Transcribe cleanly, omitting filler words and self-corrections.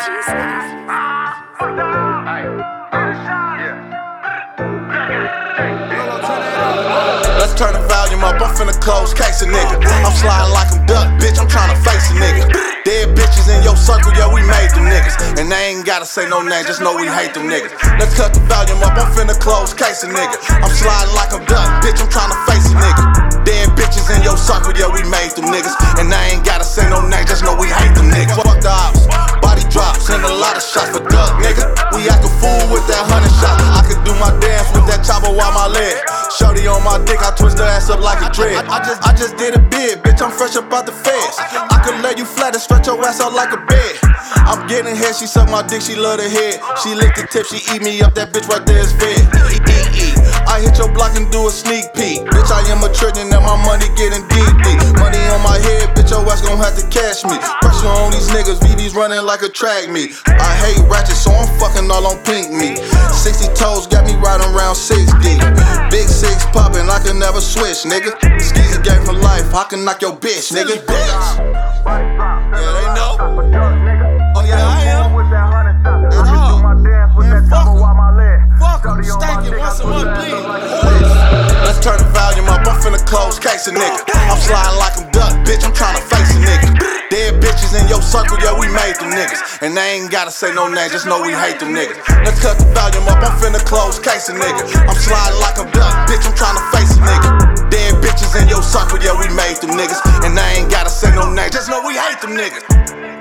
Let's turn the volume up, I'm finna close case a nigga. I'm sliding like I'm duck, bitch, I'm tryna face a nigga. Dead bitches in your circle, yeah, we made them niggas. And they ain't gotta say no name, just know we hate them niggas. Let's cut the volume up, I'm finna close case a nigga. I'm sliding like I'm duck, bitch, I'm tryna face a nigga. Dead bitches in your circle, yeah, we made them niggas. And they ain't gotta say no name, just know we hate them niggas. Fuck the ops, body drops, and a lot of shots for duck, nigga. We act a fool with that 100 shot. I could do my dance with that chopper while my leg. Shorty on my dick, I twist her ass up like a dread. I just did a bid, bitch, I'm fresh up out the feds. I could lay you flat and stretch your ass out like a bed. I'm getting head, she suck my dick, she love the head. She lick the tip, she eat me up, that bitch right there is fed. I hit your block and do a sneak peek. Bitch, I am a trillion and my money getting deep. Money on my head, bitch, your ass gon' have to cash me. Pressure on these niggas, VV's running like a track meet. I hate ratchet, so I'm fucking all on pink meat. 60 toes got me riding around 6 deep. Big six poppin', I can never switch, nigga. Skis a game for life, I can knock your bitch, nigga. Yeah, they know. Oh yeah, I am. At all. Man, fuck em, stankin' once a month, please. Let's turn the volume up, I'm finna close case a nigga. I'm sliding like I'm duck, bitch, I'm tryna face a nigga. Dead bitches in your circle, yeah, we made them niggas. And they ain't gotta say no name, just know we hate them niggas. Let's cut the volume up, I'm finna close case a nigga. I'm sliding like I'm duck, bitch, I'm tryna face a nigga. Dead bitches in your circle, yeah, we made them niggas. And they ain't gotta say no name, just know we hate them niggas.